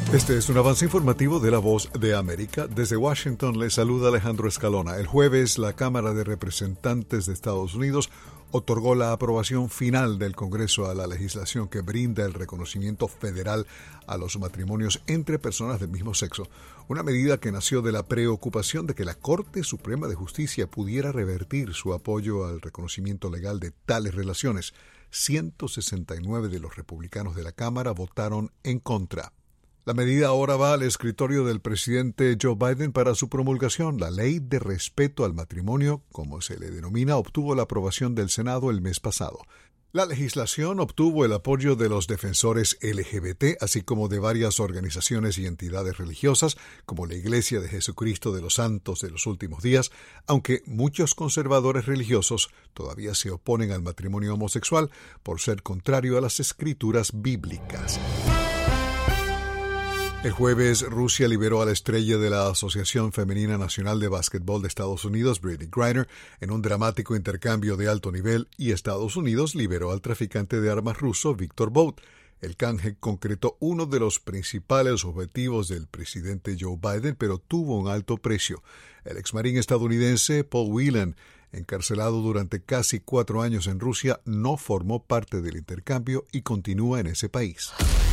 Este es un avance informativo de La Voz de América. Desde Washington le saluda Alejandro Escalona. El jueves, la Cámara de Representantes de Estados Unidos otorgó la aprobación final del Congreso a la legislación que brinda el reconocimiento federal a los matrimonios entre personas del mismo sexo, una medida que nació de la preocupación de que la Corte Suprema de Justicia pudiera revertir su apoyo al reconocimiento legal de tales relaciones. 169 de los republicanos de la Cámara votaron en contra. La medida ahora va al escritorio del presidente Joe Biden para su promulgación. La Ley de Respeto al Matrimonio, como se le denomina, obtuvo la aprobación del Senado el mes pasado. La legislación obtuvo el apoyo de los defensores LGBT, así como de varias organizaciones y entidades religiosas, como la Iglesia de Jesucristo de los Santos de los Últimos Días, aunque muchos conservadores religiosos todavía se oponen al matrimonio homosexual por ser contrario a las escrituras bíblicas. El jueves, Rusia liberó a la estrella de la Asociación Femenina Nacional de Básquetbol de Estados Unidos, Brittney Griner, en un dramático intercambio de alto nivel, y Estados Unidos liberó al traficante de armas ruso Viktor Bout. El canje concretó uno de los principales objetivos del presidente Joe Biden, pero tuvo un alto precio. El exmarín estadounidense Paul Whelan, encarcelado durante casi 4 años en Rusia, no formó parte del intercambio y continúa en ese país.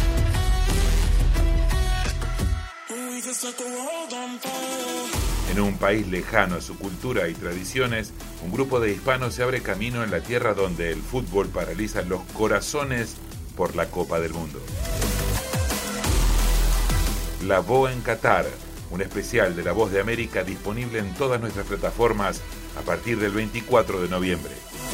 En un país lejano a su cultura y tradiciones, un grupo de hispanos se abre camino en la tierra donde el fútbol paraliza los corazones por la Copa del Mundo. La Voz en Qatar, un especial de La Voz de América disponible en todas nuestras plataformas a partir del 24 de noviembre.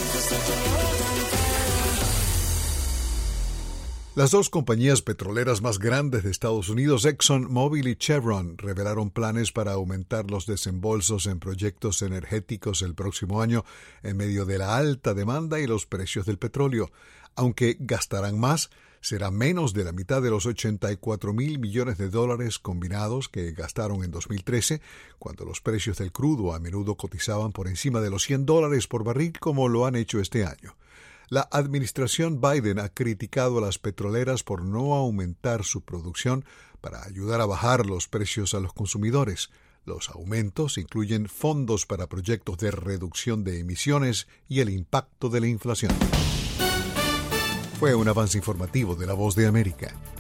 Las dos compañías petroleras más grandes de Estados Unidos, ExxonMobil y Chevron, revelaron planes para aumentar los desembolsos en proyectos energéticos el próximo año en medio de la alta demanda y los precios del petróleo. Aunque gastarán más, será menos de la mitad de los $84,000 millones combinados que gastaron en 2013, cuando los precios del crudo a menudo cotizaban por encima de los $100 por barril, como lo han hecho este año. La administración Biden ha criticado a las petroleras por no aumentar su producción para ayudar a bajar los precios a los consumidores. Los aumentos incluyen fondos para proyectos de reducción de emisiones y el impacto de la inflación. Fue un avance informativo de La Voz de América.